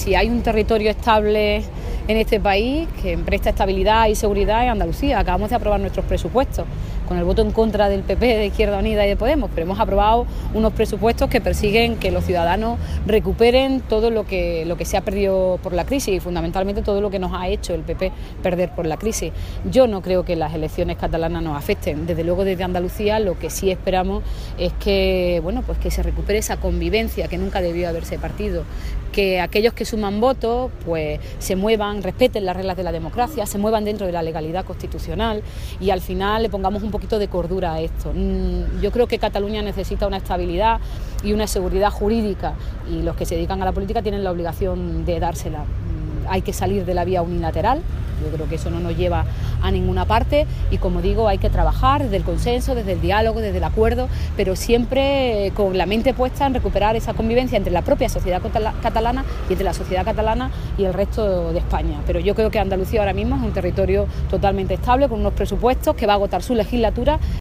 si hay un territorio estable en este país que presta estabilidad y seguridad es Andalucía. Acabamos de aprobar nuestros presupuestos con el voto en contra del PP, de Izquierda Unida y de Podemos, pero hemos aprobado unos presupuestos que persiguen que los ciudadanos recuperen todo lo que se ha perdido por la crisis y fundamentalmente todo lo que nos ha hecho el PP perder por la crisis. Yo no creo que las elecciones catalanas nos afecten. Desde luego desde Andalucía lo que sí esperamos es que, bueno, pues que se recupere esa convivencia que nunca debió haberse partido, que aquellos que suman votos pues se muevan, respeten las reglas de la democracia, se muevan dentro de la legalidad constitucional y al final le pongamos un poquito de cordura a esto. Yo creo que Cataluña necesita una estabilidad y una seguridad jurídica y los que se dedican a la política tienen la obligación de dársela. Hay que salir de la vía unilateral, yo creo que eso no nos lleva a ninguna parte y como digo hay que trabajar desde el consenso, desde el diálogo, desde el acuerdo, pero siempre con la mente puesta en recuperar esa convivencia entre la propia sociedad catalana y entre la sociedad catalana y el resto de España. Pero yo creo que Andalucía ahora mismo es un territorio totalmente estable, con unos presupuestos que va a agotar su legislatura